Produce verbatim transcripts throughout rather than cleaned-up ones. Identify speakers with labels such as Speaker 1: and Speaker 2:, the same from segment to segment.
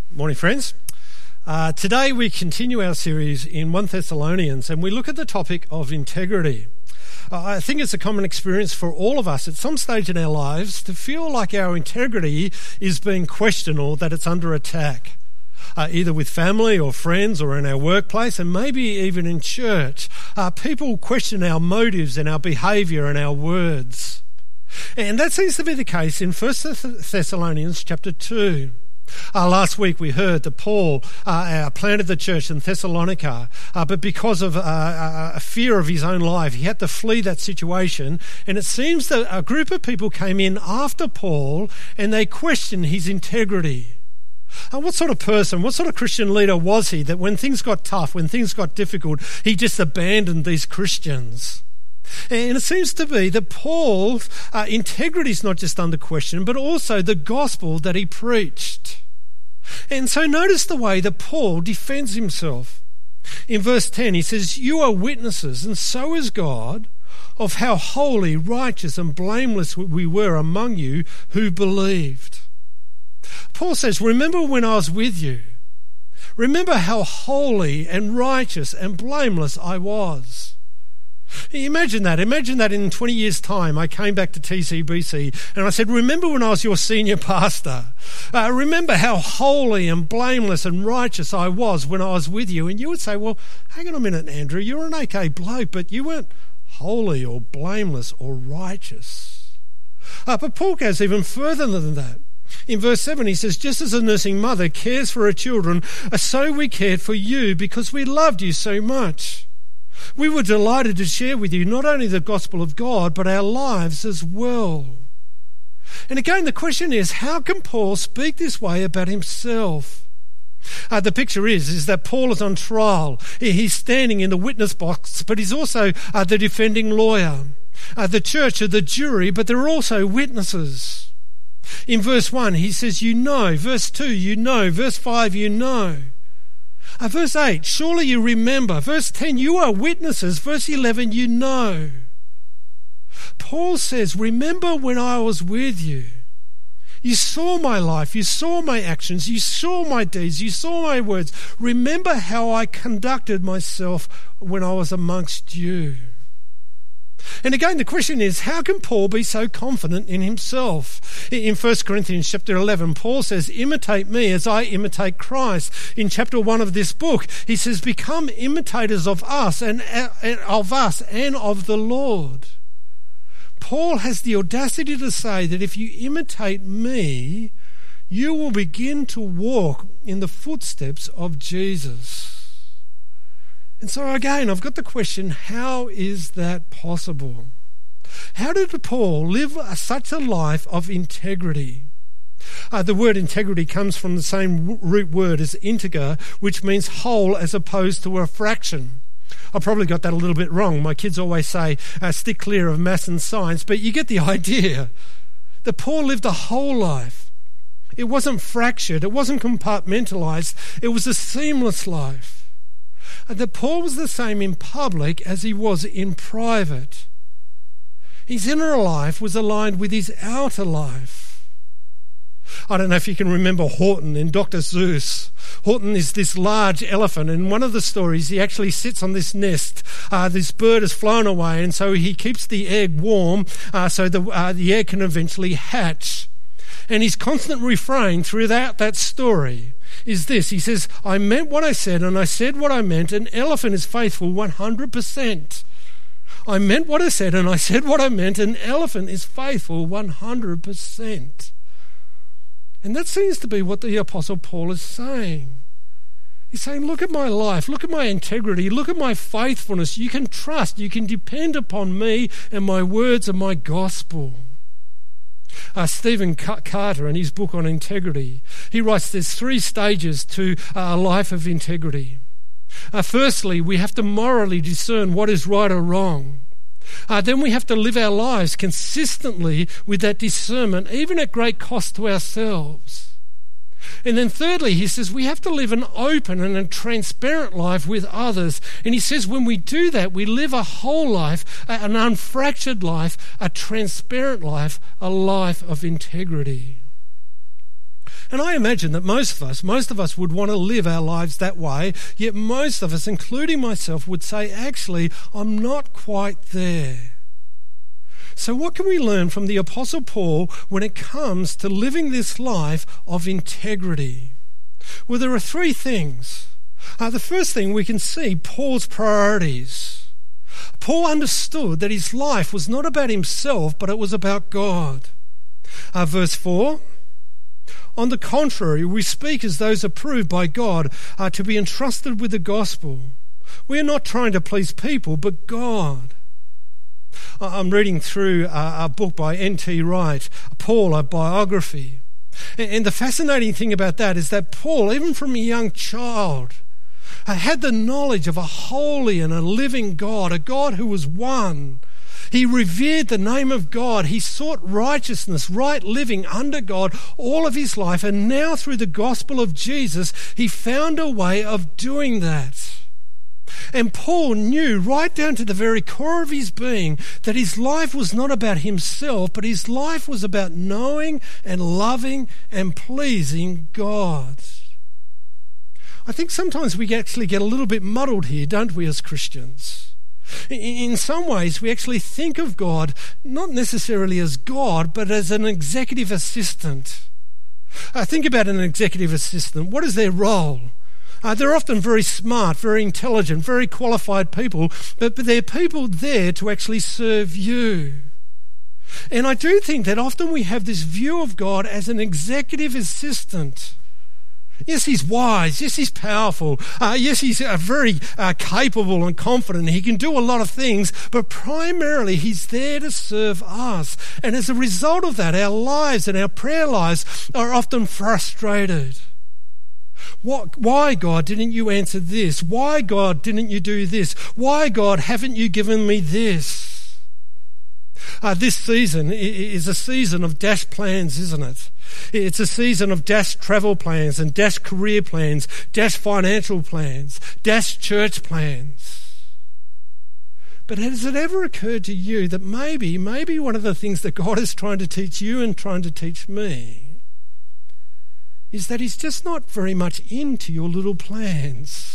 Speaker 1: Morning, friends. Uh, today we continue our series in First Thessalonians and we look at the topic of integrity. Uh, I think it's a common experience for all of us at some stage in our lives to feel like our integrity is being questioned or that it's under attack, uh, either with family or friends or in our workplace and maybe even in church. Uh, people question our motives and our behaviour and our words. And that seems to be the case in First Thessalonians chapter two. Uh, last week we heard that Paul uh, uh, planted the church in Thessalonica, uh, but because of uh, a fear of his own life, he had to flee that situation. And it seems that a group of people came in after Paul and they questioned his integrity. Uh, what sort of person, what sort of Christian leader was he that when things got tough, when things got difficult, he just abandoned these Christians? And it seems to be that Paul's uh, integrity is not just under question, but also the gospel that he preached. And so notice the way that Paul defends himself. In verse ten, he says, "You are witnesses, and so is God, of how holy, righteous, and blameless we were among you who believed." Paul says, remember when I was with you. Remember how holy and righteous and blameless I was. Imagine that. Imagine that in twenty years' time I came back to T C B C and I said, remember when I was your senior pastor? Uh, remember how holy and blameless and righteous I was when I was with you? And you would say, well, hang on a minute, Andrew, you're an okay bloke, but you weren't holy or blameless or righteous. Uh, but Paul goes even further than that. In verse seven, he says, just as a nursing mother cares for her children, so we cared for you because we loved you so much. We were delighted to share with you not only the gospel of God, but our lives as well. And again, the question is, how can Paul speak this way about himself? Uh, the picture is, is that Paul is on trial. He's standing in the witness box, but he's also uh, the defending lawyer. Uh, the church are the jury, but they're also witnesses. In verse one, he says, you know. Verse two, you know. Verse five, you know. Uh, verse eight, surely you remember. Verse ten, you are witnesses. Verse eleven, you know. Paul says, remember when I was with you. You saw my life, you saw my actions, you saw my deeds, you saw my words. Remember how I conducted myself when I was amongst you. And again, the question is, how can Paul be so confident in himself? In First Corinthians chapter eleven, Paul says, imitate me as I imitate Christ. In chapter one of this book, he says, become imitators of us and of us and of the Lord. Paul has the audacity to say that if you imitate me, you will begin to walk in the footsteps of Jesus. And so again, I've got the question, how is that possible? How did Paul live such a life of integrity? Uh, the word integrity comes from the same root word as integer, which means whole as opposed to a fraction. I probably got that a little bit wrong. My kids always say, uh, stick clear of maths and science, but you get the idea that Paul lived a whole life. It wasn't fractured, it wasn't compartmentalized, it was a seamless life. That Paul was the same in public as he was in private. His inner life was aligned with his outer life. I don't know if you can remember Horton in Doctor Seuss. Horton is this large elephant, and in one of the stories he actually sits on this nest. Uh, this bird has flown away, and so he keeps the egg warm uh, so the, uh, the egg can eventually hatch. And his constant refrain throughout that story is this. He says, I meant what I said and I said what I meant. An elephant is faithful one hundred percent. I meant what I said and I said what I meant. An elephant is faithful one hundred percent. And that seems to be what the Apostle Paul is saying. He's saying, look at my life, look at my integrity, look at my faithfulness. You can trust, you can depend upon me and my words and my gospel. Uh, Stephen Carter, in his book on integrity, he writes there's three stages to a life of integrity. Uh, firstly, we have to morally discern what is right or wrong. Uh, then we have to live our lives consistently with that discernment, even at great cost to ourselves. And then thirdly, he says we have to live an open and a transparent life with others. And he says when we do that, we live a whole life, an unfractured life, a transparent life, a life of integrity. And I imagine that most of us, most of us would want to live our lives that way, yet most of us, including myself, would say, actually, I'm not quite there. So what can we learn from the Apostle Paul when it comes to living this life of integrity? Well, there are three things. Uh, the first thing, we can see Paul's priorities. Paul understood that his life was not about himself, but it was about God. Uh, verse four, on the contrary, we speak as those approved by God uh, to be entrusted with the gospel. We are not trying to please people, but God. I'm reading through a book by N T Wright, Paul, a biography. And the fascinating thing about that is that Paul, even from a young child, had the knowledge of a holy and a living God, a God who was one. He revered the name of God. He sought righteousness, right living under God all of his life. And now through the gospel of Jesus, he found a way of doing that. And Paul knew right down to the very core of his being that his life was not about himself, but his life was about knowing and loving and pleasing God. I think sometimes we actually get a little bit muddled here, don't we, as Christians? In some ways, we actually think of God not necessarily as God, but as an executive assistant. Uh, think about an executive assistant. What is their role? Uh, they're often very smart, very intelligent, very qualified people, but, but they're people there to actually serve you. And I do think that often we have this view of God as an executive assistant. Yes, he's wise. Yes, he's powerful. Uh, yes, he's uh, very uh, capable and confident. He can do a lot of things, but primarily he's there to serve us. And as a result of that, our lives and our prayer lives are often frustrated. What, why, God, didn't you answer this? Why, God, didn't you do this? Why, God, haven't you given me this? Uh, this season is a season of dash plans, isn't it? It's a season of dash travel plans and dash career plans, dash financial plans, dash church plans. But has it ever occurred to you that maybe, maybe one of the things that God is trying to teach you and trying to teach me is that he's just not very much into your little plans?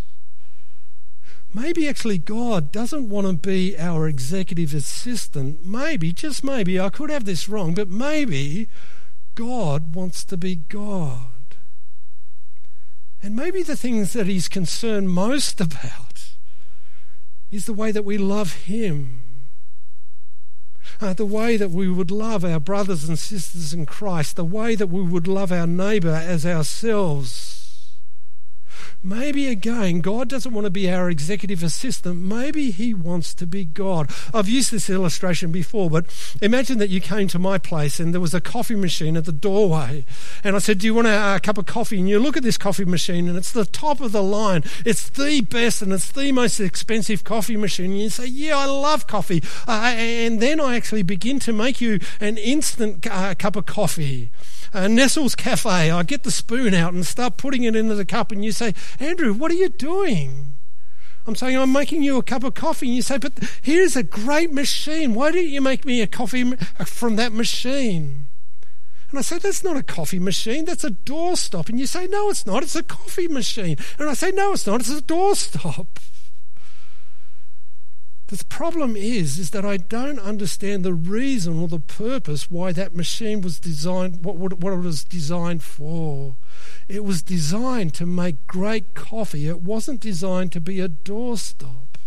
Speaker 1: Maybe actually God doesn't want to be our executive assistant. Maybe, just maybe, I could have this wrong, but maybe God wants to be God. And maybe the things that he's concerned most about is the way that we love him. Uh, the way that we would love our brothers and sisters in Christ, the way that we would love our neighbour as ourselves. Maybe again, God doesn't want to be our executive assistant. Maybe he wants to be God. I've used this illustration before, but imagine that you came to my place and there was a coffee machine at the doorway. And I said, do you want a, a cup of coffee? And you look at this coffee machine and it's the top of the line. It's the best and it's the most expensive coffee machine. And you say, yeah, I love coffee. Uh, and then I actually begin to make you an instant uh, cup of coffee. Uh, Nestle's Cafe, I get the spoon out and start putting it into the cup and you say, Andrew, what are you doing? I'm saying, I'm making you a cup of coffee. And you say, but here's a great machine. Why don't you make me a coffee from that machine? And I say, that's not a coffee machine, that's a doorstop. And you say, no, it's not, it's a coffee machine. And I say, no, it's not, it's a doorstop. The problem is, is that I don't understand the reason or the purpose why that machine was designed, what, what, what it was designed for. It was designed to make great coffee. It wasn't designed to be a doorstop.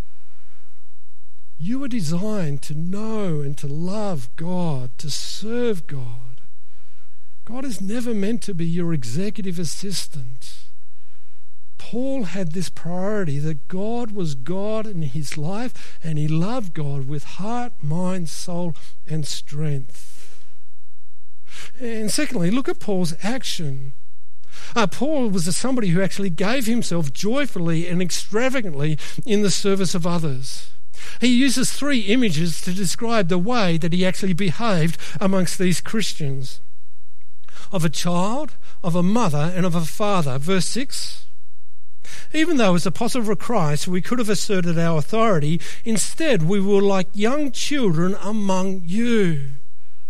Speaker 1: You were designed to know and to love God, to serve God. God is never meant to be your executive assistant. Paul had this priority that God was God in his life and he loved God with heart, mind, soul and strength. And secondly, look at Paul's action. Uh, Paul was a, somebody who actually gave himself joyfully and extravagantly in the service of others. He uses three images to describe the way that he actually behaved amongst these Christians. Of a child, of a mother and of a father. Verse six. Even though as apostles of Christ we could have asserted our authority, instead we were like young children among you.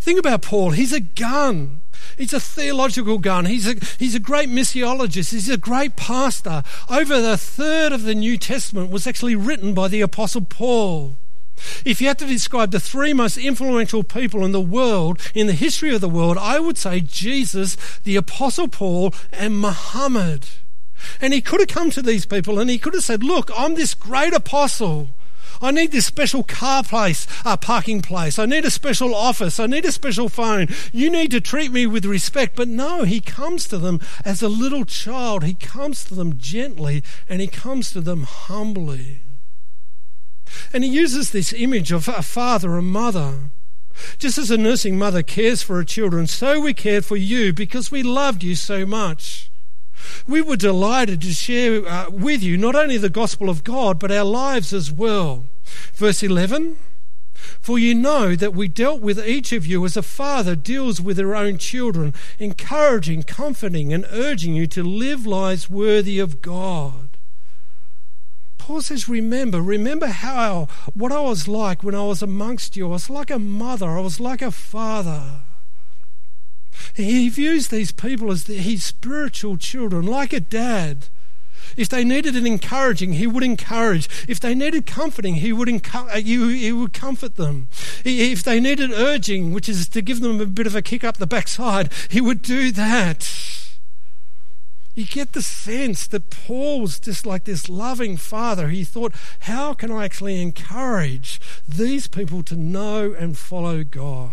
Speaker 1: Think about Paul. He's a gun. He's a theological gun. He's a, he's a great missiologist. He's a great pastor. Over a third of the New Testament was actually written by the Apostle Paul. If you had to describe the three most influential people in the world, in the history of the world, I would say Jesus, the Apostle Paul, and Muhammad. And he could have come to these people and he could have said, look, I'm this great apostle. I need this special car place, uh, parking place. I need a special office. I need a special phone. You need to treat me with respect. But no, he comes to them as a little child. He comes to them gently and he comes to them humbly. And he uses this image of a father and mother. Just as a nursing mother cares for her children, so we cared for you because we loved you so much. We were delighted to share uh, with you not only the gospel of God, but our lives as well. Verse eleven, for you know that we dealt with each of you as a father deals with their own children, encouraging, comforting, and urging you to live lives worthy of God. Paul says, remember, remember how, what I was like when I was amongst you. I was like a mother, I was like a father. He views these people as the, his spiritual children, like a dad. If they needed an encouraging, he would encourage. If they needed comforting, he would, encu- he would comfort them. If they needed urging, which is to give them a bit of a kick up the backside, he would do that. You get the sense that Paul was just like this loving father. He thought, how can I actually encourage these people to know and follow God?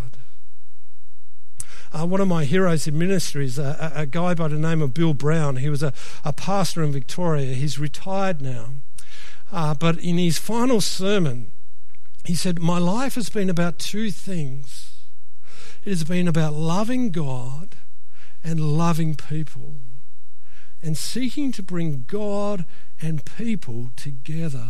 Speaker 1: Uh, one of my heroes in ministry is a, a, a guy by the name of Bill Brown. He was a, a pastor in Victoria. He's retired now. Uh, but in his final sermon, he said, my life has been about two things. It has been about loving God and loving people, and seeking to bring God and people together.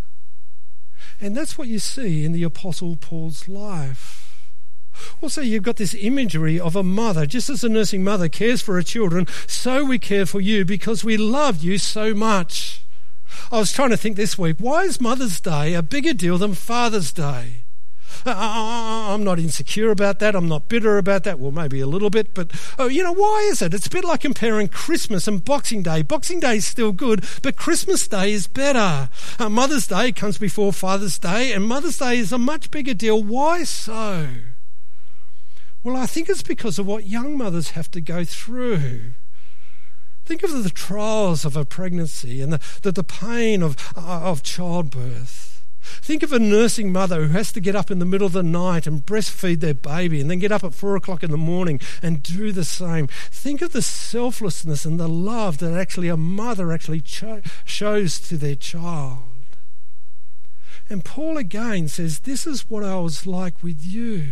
Speaker 1: And that's what you see in the Apostle Paul's life. Also, you've got this imagery of a mother. Just as a nursing mother cares for her children, so we care for you because we love you so much. I was trying to think this week, why is Mother's Day a bigger deal than Father's Day? I'm not insecure about that. I'm not bitter about that. Well, maybe a little bit. But, oh, you know, why is it? It's a bit like comparing Christmas and Boxing Day. Boxing Day is still good, but Christmas Day is better. Uh, Mother's Day comes before Father's Day, and Mother's Day is a much bigger deal. Why so? Well, I think it's because of what young mothers have to go through. Think of the trials of a pregnancy and the, the, the pain of, uh, of childbirth. Think of a nursing mother who has to get up in the middle of the night and breastfeed their baby and then get up at four o'clock in the morning and do the same. Think of the selflessness and the love that actually a mother actually cho- shows to their child. And Paul again says, this is what I was like with you.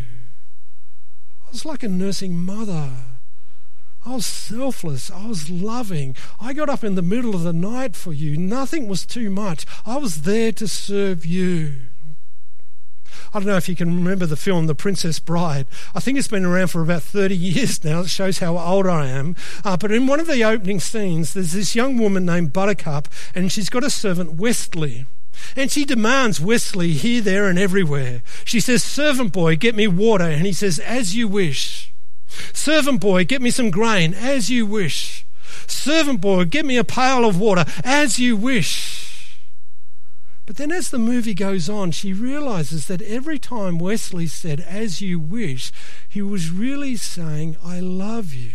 Speaker 1: I was like a nursing mother. I was selfless. I was loving. I got up in the middle of the night for you. Nothing was too much. I was there to serve you. I don't know if you can remember the film The Princess Bride. I think it's been around for about thirty years now. It shows how old I am. Uh, but in one of the opening scenes, there's this young woman named Buttercup, and she's got a servant, Wesley. And she demands Wesley here, there, and everywhere. She says, servant boy, get me water. And he says, as you wish. Servant boy, get me some grain, as you wish. Servant boy, get me a pail of water, as you wish. But then as the movie goes on, she realizes that every time Wesley said, as you wish, he was really saying, I love you.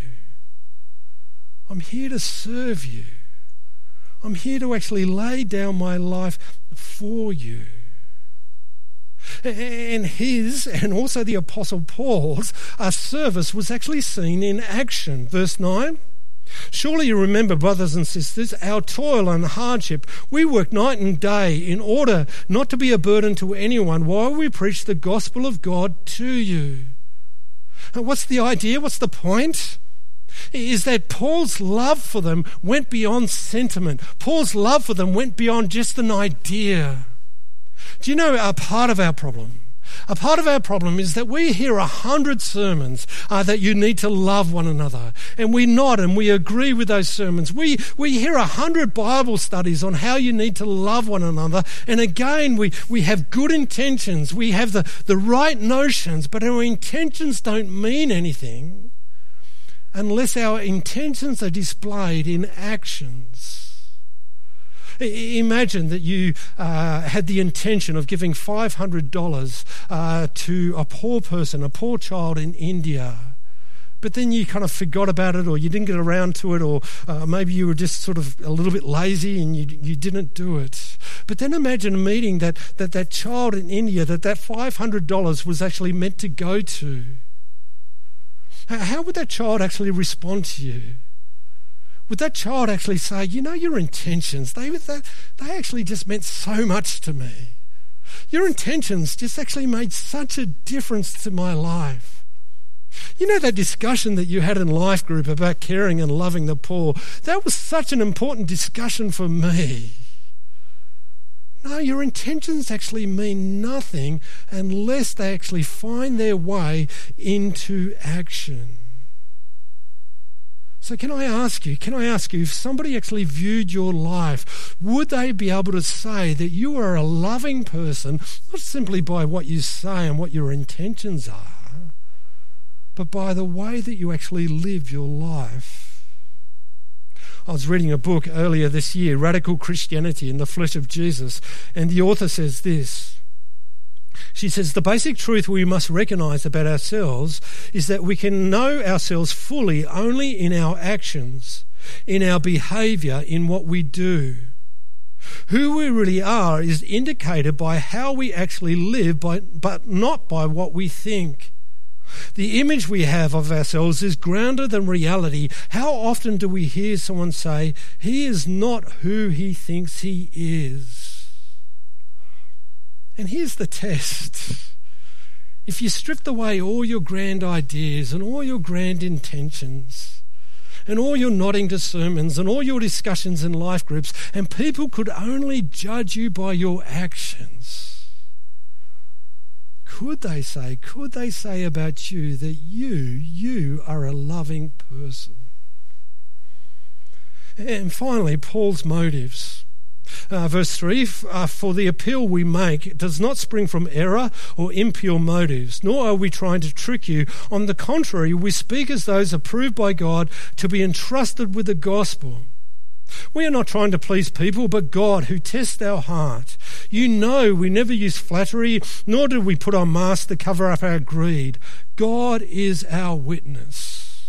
Speaker 1: I'm here to serve you. I'm here to actually lay down my life for you. And his, and also the Apostle Paul's, uh, service was actually seen in action. Verse nine, surely you remember, brothers and sisters, our toil and hardship. We work night and day in order not to be a burden to anyone while we preach the gospel of God to you. And what's the idea? What's the point? Is that Paul's love for them went beyond sentiment. Paul's love for them went beyond just an idea. Do you know a part of our problem? A part of our problem is that we hear a hundred sermons uh, that you need to love one another, and we nod and we agree with those sermons. We we hear a hundred Bible studies on how you need to love one another, and again we, we have good intentions, we have the, the right notions, but our intentions don't mean anything unless our intentions are displayed in actions. Imagine that you uh, had the intention of giving five hundred dollars uh, to a poor person, a poor child in India, but then you kind of forgot about it, or you didn't get around to it, or uh, maybe you were just sort of a little bit lazy and you you didn't do it. But then imagine a meeting that that, that child in India, that that five hundred dollars was actually meant to go to. How would that child actually respond to you? Would that child actually say, you know, your intentions, they, they, they actually just meant so much to me. Your intentions just actually made such a difference to my life. You know, that discussion that you had in life group about caring and loving the poor, that was such an important discussion for me. No, your intentions actually mean nothing unless they actually find their way into action. So can I ask you, can I ask you, if somebody actually viewed your life, would they be able to say that you are a loving person, not simply by what you say and what your intentions are, but by the way that you actually live your life? I was reading a book earlier this year, Radical Christianity in the Flesh of Jesus, and the author says this. She says, the basic truth we must recognize about ourselves is that we can know ourselves fully only in our actions, in our behavior, in what we do. Who we really are is indicated by how we actually live, by, but not by what we think. The image we have of ourselves is grounded in reality. How often do we hear someone say, he is not who he thinks he is? And here's the test. If you stripped away all your grand ideas and all your grand intentions and all your nodding to sermons and all your discussions in life groups, and people could only judge you by your actions, could they say, could they say about you that you, you are a loving person? And finally, Paul's motives. Uh, verse three, uh, for the appeal we make does not spring from error or impure motives, nor are we trying to trick you. On the contrary, we speak as those approved by God to be entrusted with the gospel. We are not trying to please people, but God who tests our heart. You know we never use flattery, nor do we put on masks to cover up our greed. God is our witness.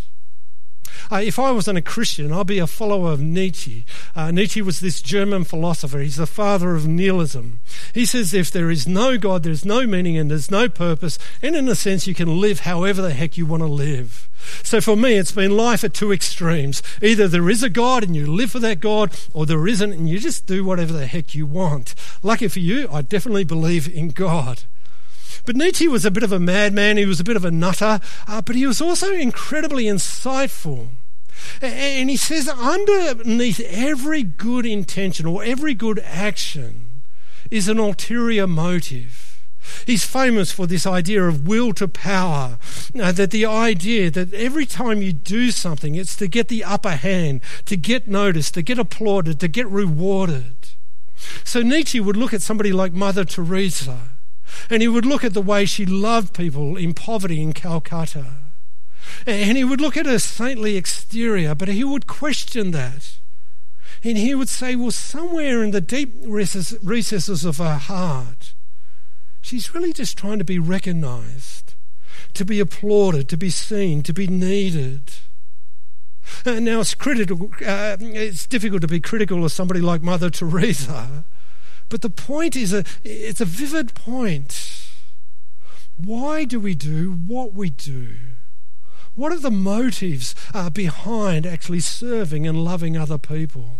Speaker 1: Uh, if I wasn't a Christian, I'd be a follower of Nietzsche. Uh, Nietzsche was this German philosopher. He's the father of nihilism. He says if there is no God, there's no meaning and there's no purpose, and in a sense you can live however the heck you want to live. So for me, it's been life at two extremes. Either there is a God and you live for that God, or there isn't and you just do whatever the heck you want. Lucky for you, I definitely believe in God. But Nietzsche was a bit of a madman, he was a bit of a nutter, uh, but he was also incredibly insightful. And he says underneath every good intention or every good action is an ulterior motive. He's famous for this idea of will to power, uh, that the idea that every time you do something, it's to get the upper hand, to get noticed, to get applauded, to get rewarded. So Nietzsche would look at somebody like Mother Teresa, and he would look at the way she loved people in poverty in Calcutta. And he would look at her saintly exterior, but he would question that. And he would say, well, somewhere in the deep recesses of her heart, she's really just trying to be recognised, to be applauded, to be seen, to be needed. And now it's critical. Uh, it's difficult to be critical of somebody like Mother Teresa, but the point is, a, it's a vivid point. Why do we do what we do? What are the motives uh, behind actually serving and loving other people?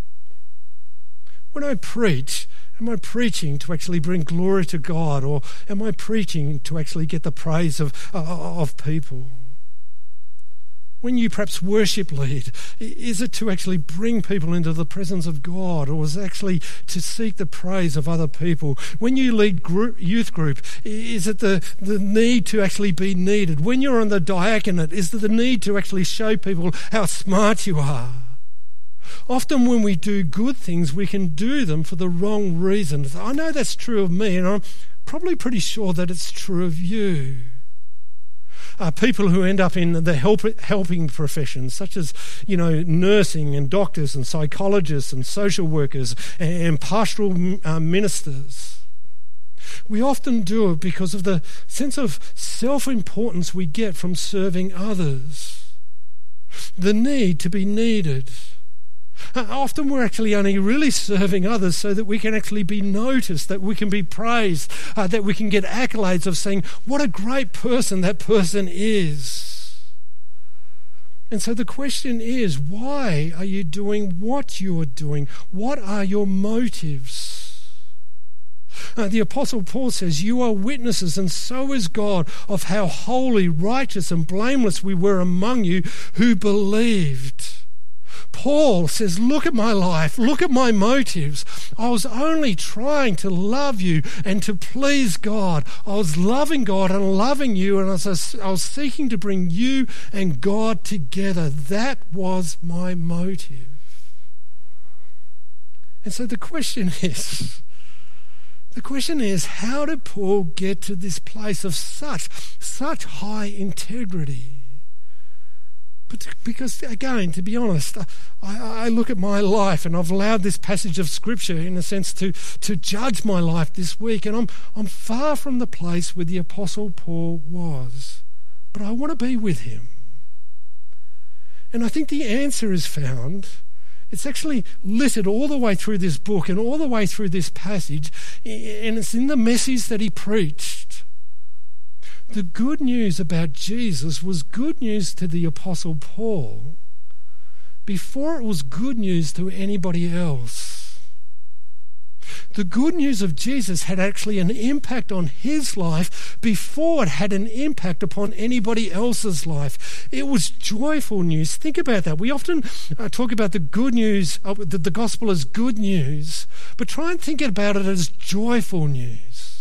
Speaker 1: When I preach, am I preaching to actually bring glory to God, or am I preaching to actually get the praise of, uh, of people? When you perhaps worship lead, is it to actually bring people into the presence of God, or is it actually to seek the praise of other people? When you lead group, youth group, is it the, the need to actually be needed? When you're on the diaconate, is it the need to actually show people how smart you are? Often when we do good things, we can do them for the wrong reasons. I know that's true of me, and I'm probably pretty sure that it's true of you. Uh, people who end up in the help, helping professions, such as, you know, nursing and doctors and psychologists and social workers and, and pastoral uh, ministers. We often do it because of the sense of self-importance we get from serving others. The need to be needed. Uh, often we're actually only really serving others so that we can actually be noticed, that we can be praised, uh, that we can get accolades of saying, what a great person that person is. And so the question is, why are you doing what you are doing? What are your motives? Uh, the Apostle Paul says, you are witnesses, and so is God, of how holy, righteous, and blameless we were among you who believed. Paul says, look at my life, look at my motives. I was only trying to love you and to please God. I was loving God and loving you, and I was, I was seeking to bring you and God together. That was my motive. And so the question is, the question is, how did Paul get to this place of such, such high integrity? But because, again, to be honest, I, I look at my life and I've allowed this passage of Scripture, in a sense, to, to judge my life this week, and I'm, I'm far from the place where the Apostle Paul was. But I want to be with him. And I think the answer is found. It's actually littered all the way through this book and all the way through this passage, and it's in the message that he preached. The good news about Jesus was good news to the Apostle Paul before it was good news to anybody else. The good news of Jesus had actually an impact on his life before it had an impact upon anybody else's life. It was joyful news. Think about that. We often uh, talk about the good news, uh, the, the gospel as good news, but try and think about it as joyful news.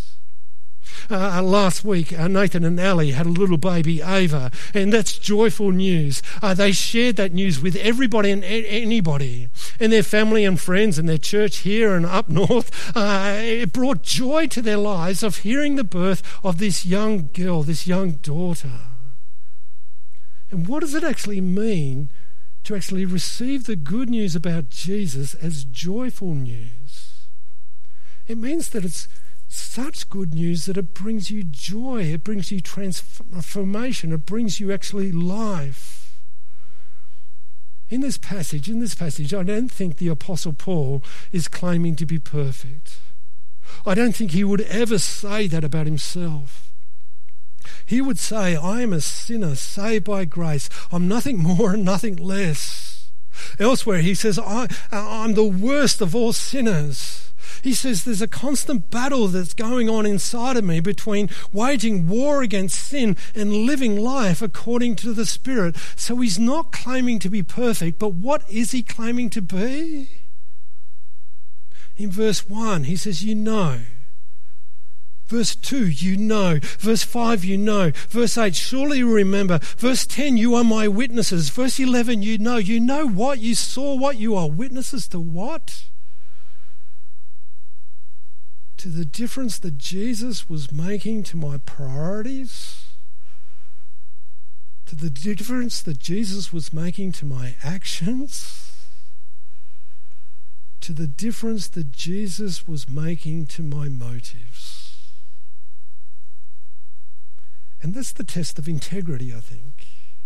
Speaker 1: Uh, last week, uh, Nathan and Ali had a little baby, Ava, and that's joyful news. Uh, they shared that news with everybody and a- anybody, and their family and friends and their church here and up north. Uh, it brought joy to their lives of hearing the birth of this young girl, this young daughter. And what does it actually mean to actually receive the good news about Jesus as joyful news? It means that it's such good news that it brings you joy, it brings you transformation, it brings you actually life. In this passage, in this passage, I don't think the Apostle Paul is claiming to be perfect. I don't think he would ever say that about himself. He would say, I am a sinner saved by grace. I'm nothing more and nothing less. Elsewhere he says, I, I'm the worst of all sinners. He says there's a constant battle that's going on inside of me between waging war against sin and living life according to the Spirit. So he's not claiming to be perfect, but what is he claiming to be? In verse one, he says, you know. Verse two, you know. Verse five, you know. Verse eight, surely you remember. Verse ten, you are my witnesses. Verse eleven, you know. You know what? You saw what? You are witnesses to what? To the difference that Jesus was making to my priorities, to the difference that Jesus was making to my actions, to the difference that Jesus was making to my motives. And that's the test of integrity, I think.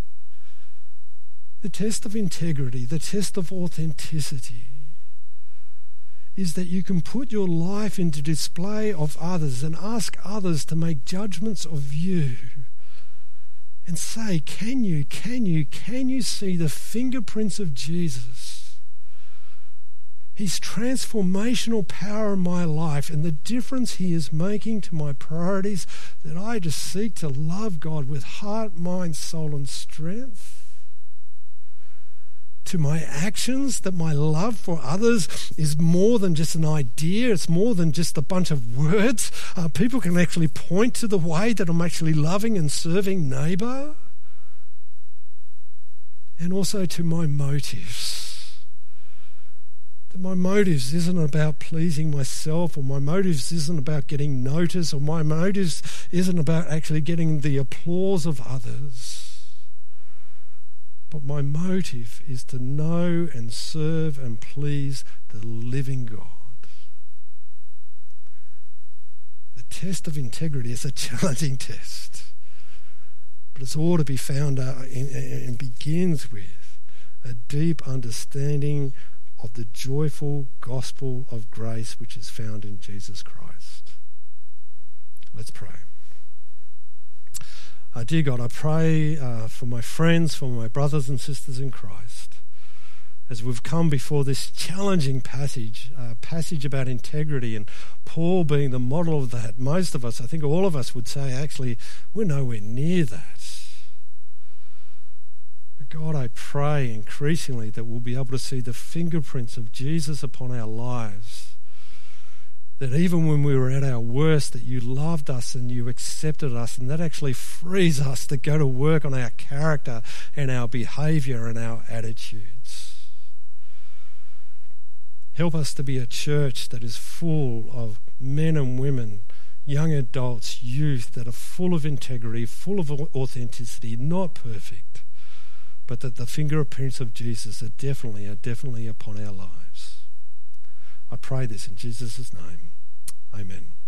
Speaker 1: The test of integrity, the test of authenticity, is that you can put your life into display of others and ask others to make judgments of you and say, can you, can you, can you see the fingerprints of Jesus? His transformational power in my life and the difference he is making to my priorities, that I just seek to love God with heart, mind, soul, and strength. to my actions, that my love for others is more than just an idea, it's more than just a bunch of words. Uh, people can actually point to the way that I'm actually loving and serving neighbour. And also to my motives. That my motives isn't about pleasing myself, or my motives isn't about getting noticed, or my motives isn't about actually getting the applause of others. But my motive is to know and serve and please the living God. The test of integrity is a challenging test. But it's all to be found out and begins with a deep understanding of the joyful gospel of grace which is found in Jesus Christ. Let's pray. Uh, dear God, I pray uh, for my friends, for my brothers and sisters in Christ, as we've come before this challenging passage, uh, passage about integrity, and Paul being the model of that. Most of us, I think all of us would say, actually, we're nowhere near that. But God, I pray increasingly that we'll be able to see the fingerprints of Jesus upon our lives. That even when we were at our worst, that you loved us and you accepted us, and that actually frees us to go to work on our character and our behaviour and our attitudes. Help us to be a church that is full of men and women, young adults, youth, that are full of integrity, full of authenticity, not perfect, but that the fingerprints of Jesus are definitely, are definitely upon our lives. I pray this in Jesus' name. Amen.